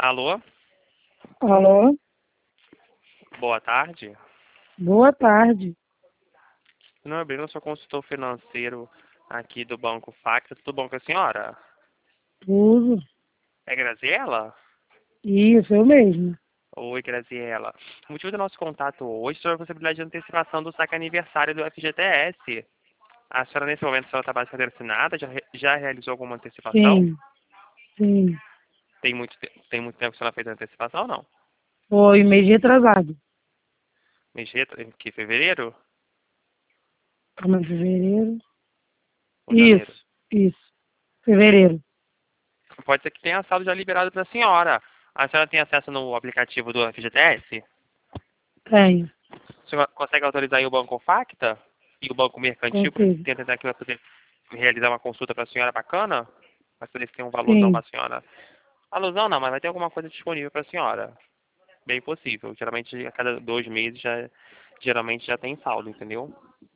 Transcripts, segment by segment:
Alô, Alô, boa tarde. boa tarde. Meu nome é Breno, eu sou consultor financeiro aqui do Banco Facta. Tudo bom com a senhora? Tudo. É Graziela? Isso, eu mesmo. Oi, Graziela. O motivo do nosso contato hoje é sobre a possibilidade de antecipação do saque aniversário do FGTS. A senhora, nesse momento, a senhora está basicamente assinada? Já realizou alguma antecipação? Sim, sim. Tem muito tempo que a senhora fez a antecipação ou não? Foi mês retrasado. Mês de que fevereiro Calma, em fevereiro. ou janeiro? Isso. Fevereiro. Pode ser que tenha saldo já liberado para a senhora. A senhora tem acesso no aplicativo do FGTS? Tenho. Você consegue autorizar aí o Banco Facta e o Banco Mercantil para Consigo. tentar aqui para poder realizar uma consulta para a senhora bacana? Para saber se tem um valorzão para Sim. a senhora. Valorzão não, mas vai ter alguma coisa disponível para a senhora. Bem possível. Geralmente a cada 2 meses geralmente já tem saldo, entendeu?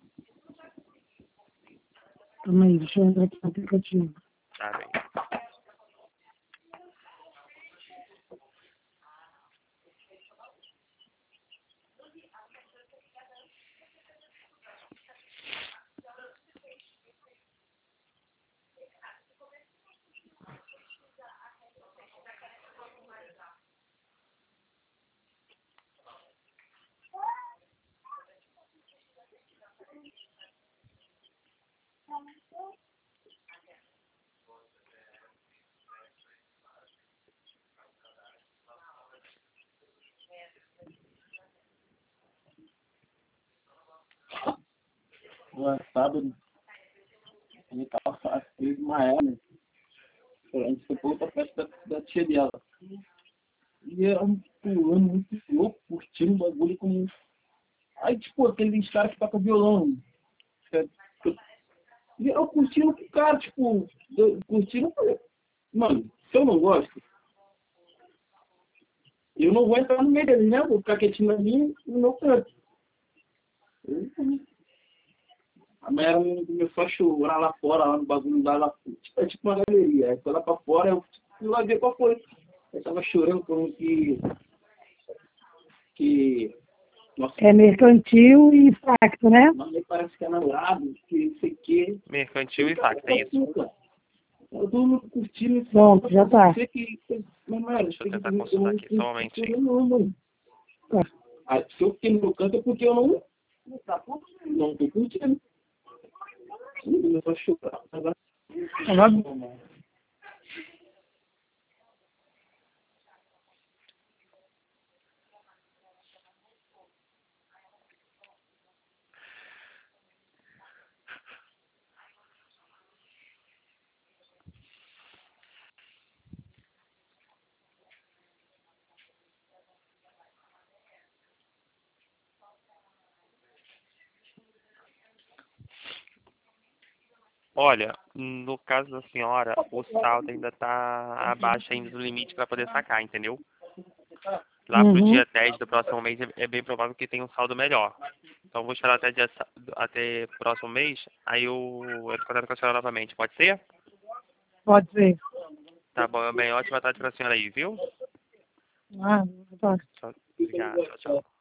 Calma aí, deixa eu entrar aqui no aplicativo. Tá bem. Sábado, a gente tava fazendo uma ela, a gente foi pra outra festa da tia dela. E era um pulando muito louco, curtindo o bagulho como. Aí, tipo, aqueles caras que tocam violão. E eu curtindo com o cara, tipo, eu curtindo, eu falei, mano, se eu não gosto, eu não vou entrar no meio deles, né? Vou ficar quietinho ali no meu canto. A mulher começou a chorar lá fora, lá no bagulho, lá, é tipo uma galeria. Aí foi lá pra fora, eu fui lá ver qual foi. Eu tava chorando como que nossa, É mercantil e facto, né? mas parece que é namorado, que não sei o quê. Mercantil e Facta, é isso? Eu tô mundo curtindo esse Pronto, já tá. você que. Mas, mano, Deixa eu tentar consultar aqui, só um momentinho. não. Tá. Aí, se eu fiquei no meu canto é porque eu não tô curtindo. Eu vou chorar. Tava bom. Olha, no caso da senhora, o saldo ainda está abaixo ainda do limite para poder sacar, entendeu? Lá pro Uhum. dia 10 do próximo mês é bem provável que tenha um saldo melhor. Então vou esperar até próximo mês, aí eu entro em contato com a senhora novamente, pode ser? Pode ser. Tá bom, bem, ótima tarde pra senhora aí, viu? Ah, tá. Obrigado, tchau, tchau.